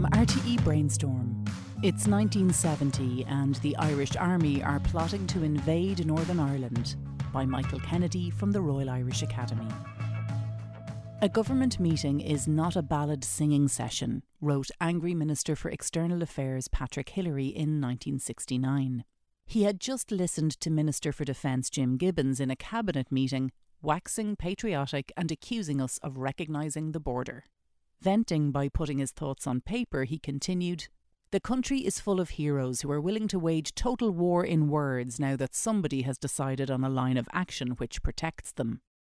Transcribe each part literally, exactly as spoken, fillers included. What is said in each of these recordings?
From R T E Brainstorm. It's nineteen seventy and the Irish Army are plotting to invade Northern Ireland, by Michael Kennedy from the Royal Irish Academy. A government meeting is not a ballad singing session, wrote angry Minister for External Affairs Patrick Hillery in nineteen sixty-nine. He had just listened to Minister for Defence Jim Gibbons in a cabinet meeting, waxing patriotic and accusing us of recognising the border. Venting by putting his thoughts on paper, he continued, "The country is full of heroes who are willing to wage total war in words now that somebody has decided on a line of action which protects them."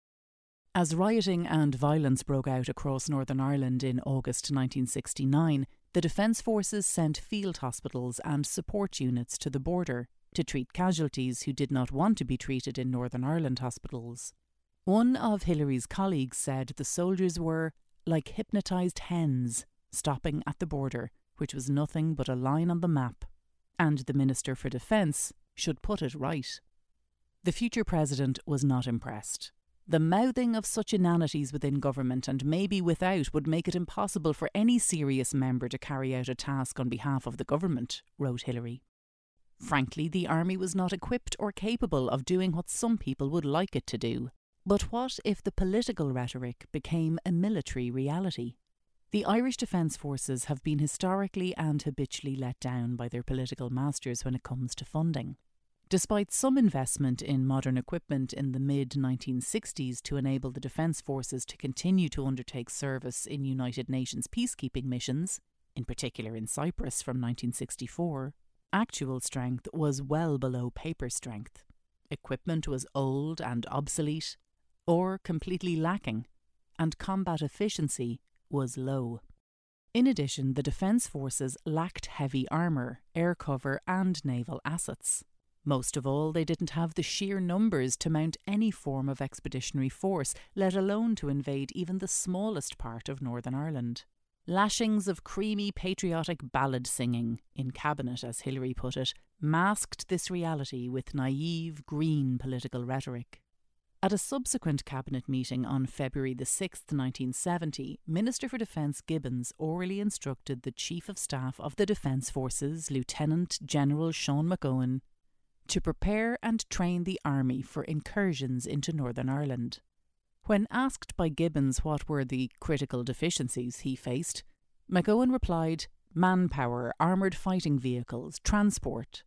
As rioting and violence broke out across Northern Ireland in August nineteen sixty-nine, the Defence Forces sent field hospitals and support units to the border to treat casualties who did not want to be treated in Northern Ireland hospitals. One of Hillary's colleagues said the soldiers were like hypnotised hens stopping at the border, which was nothing but a line on the map, and the Minister for Defence should put it right. The future president was not impressed. The mouthing of such inanities within government and maybe without would make it impossible for any serious member to carry out a task on behalf of the government, wrote Hillery. Frankly, the army was not equipped or capable of doing what some people would like it to do. But what if the political rhetoric became a military reality? The Irish Defence Forces have been historically and habitually let down by their political masters when it comes to funding. Despite some investment in modern equipment in the mid nineteen sixties to enable the Defence Forces to continue to undertake service in United Nations peacekeeping missions, in particular in Cyprus from nineteen sixty-four, actual strength was well below paper strength. Equipment was old and obsolete, or completely lacking, and combat efficiency was low. In addition, the Defence Forces lacked heavy armour, air cover and naval assets. Most of all, they didn't have the sheer numbers to mount any form of expeditionary force, let alone to invade even the smallest part of Northern Ireland. Lashings of creamy patriotic ballad singing, in cabinet as Hillery put it, masked this reality with naive, green political rhetoric. At a subsequent cabinet meeting on February the sixth, nineteen seventy, Minister for Defence Gibbons orally instructed the Chief of Staff of the Defence Forces, Lieutenant General Sean McGowan, to prepare and train the army for incursions into Northern Ireland. When asked by Gibbons what were the critical deficiencies he faced, McGowan replied, manpower, armoured fighting vehicles, transport.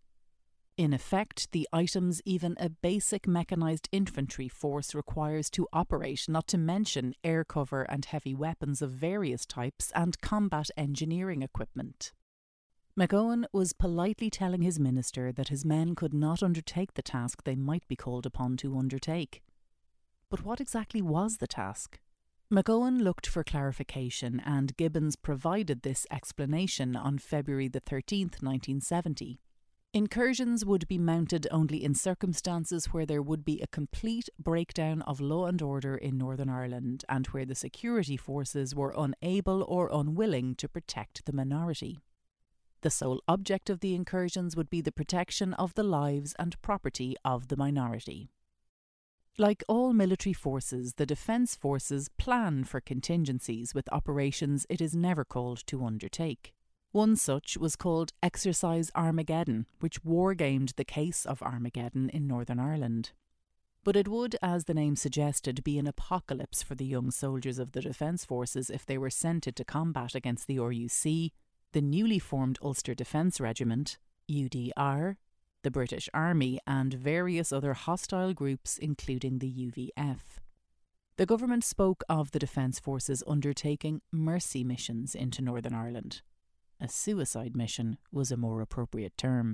In effect, the items even a basic mechanised infantry force requires to operate, not to mention air cover and heavy weapons of various types and combat engineering equipment. McGowan was politely telling his minister that his men could not undertake the task they might be called upon to undertake. But what exactly was the task? McGowan looked for clarification, and Gibbons provided this explanation on February the thirteenth, nineteen seventy. Incursions would be mounted only in circumstances where there would be a complete breakdown of law and order in Northern Ireland and where the security forces were unable or unwilling to protect the minority. The sole object of the incursions would be the protection of the lives and property of the minority. Like all military forces, the Defence Forces plan for contingencies with operations it is never called to undertake. One such was called Exercise Armageddon, which wargamed the case of Armageddon in Northern Ireland. But it would, as the name suggested, be an apocalypse for the young soldiers of the Defence Forces if they were sent into combat against the R U C, the newly formed Ulster Defence Regiment, U D R, the British Army and various other hostile groups including the U V F. The government spoke of the Defence Forces undertaking mercy missions into Northern Ireland. A suicide mission was a more appropriate term.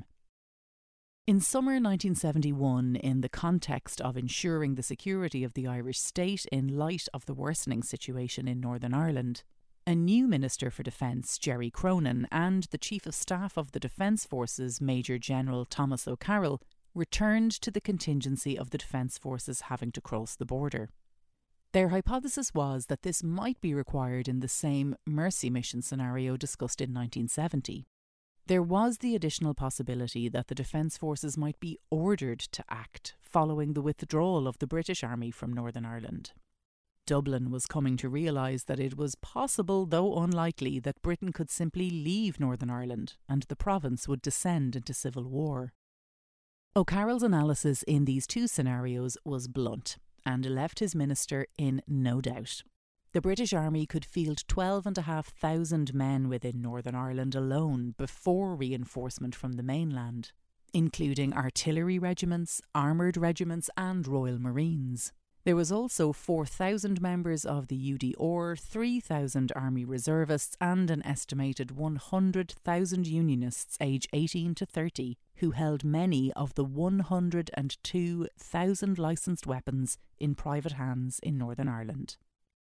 In summer nineteen seventy-one, in the context of ensuring the security of the Irish state in light of the worsening situation in Northern Ireland, a new Minister for Defence, Jerry Cronin, and the Chief of Staff of the Defence Forces, Major General Thomas O'Carroll, returned to the contingency of the Defence Forces having to cross the border. Their hypothesis was that this might be required in the same mercy mission scenario discussed in nineteen seventy. There was the additional possibility that the Defence Forces might be ordered to act following the withdrawal of the British Army from Northern Ireland. Dublin was coming to realise that it was possible, though unlikely, that Britain could simply leave Northern Ireland and the province would descend into civil war. O'Carroll's analysis in these two scenarios was blunt and left his minister in no doubt. The British Army could field twelve and a half thousand men within Northern Ireland alone before reinforcement from the mainland, including artillery regiments, armoured regiments and Royal Marines. There was also four thousand members of the U D R, three thousand Army reservists and an estimated one hundred thousand Unionists aged eighteen to thirty who held many of the one hundred two thousand licensed weapons in private hands in Northern Ireland.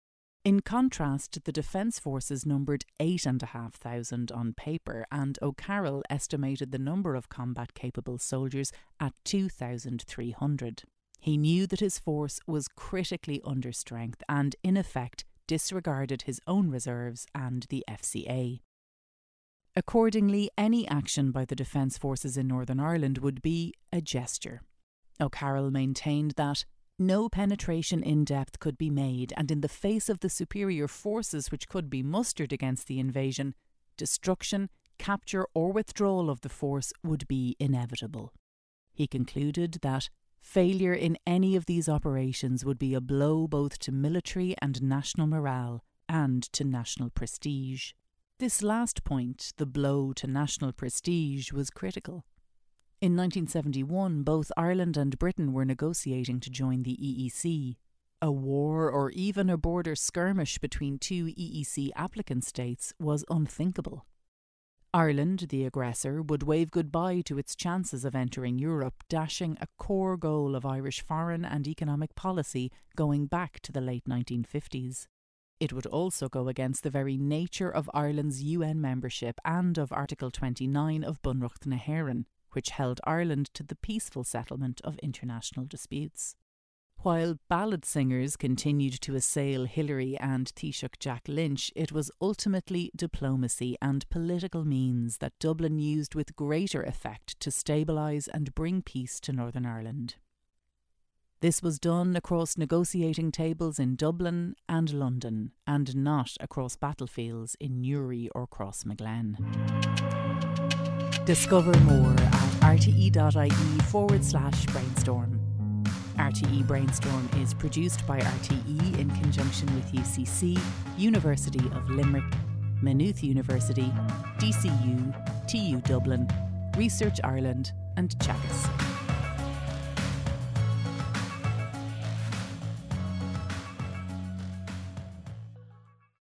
In contrast, the Defence Forces numbered eight thousand five hundred on paper, and O'Carroll estimated the number of combat-capable soldiers at two thousand three hundred. He knew that his force was critically under strength and, in effect, disregarded his own reserves and the F C A. Accordingly, any action by the Defence Forces in Northern Ireland would be a gesture. O'Carroll maintained that no penetration in depth could be made, and in the face of the superior forces which could be mustered against the invasion, destruction, capture or withdrawal of the force would be inevitable. He concluded that failure in any of these operations would be a blow both to military and national morale and to national prestige. This last point, the blow to national prestige, was critical. In nineteen seventy-one, both Ireland and Britain were negotiating to join the E E C. A war or even a border skirmish between two E E C applicant states was unthinkable. Ireland, the aggressor, would wave goodbye to its chances of entering Europe, dashing a core goal of Irish foreign and economic policy going back to the late nineteen fifties. It would also go against the very nature of Ireland's U N membership and of Article twenty-nine of Bunreacht na hÉireann, which held Ireland to the peaceful settlement of international disputes. While ballad singers continued to assail Hillary and Taoiseach Jack Lynch, it was ultimately diplomacy and political means that Dublin used with greater effect to stabilise and bring peace to Northern Ireland. This was done across negotiating tables in Dublin and London, and not across battlefields in Newry or Crossmaglen. Discover more at rte.ie forward slash brainstorm. R T E Brainstorm is produced by R T E in conjunction with U C C, University of Limerick, Maynooth University, D C U, T U Dublin, Research Ireland and Teagasc.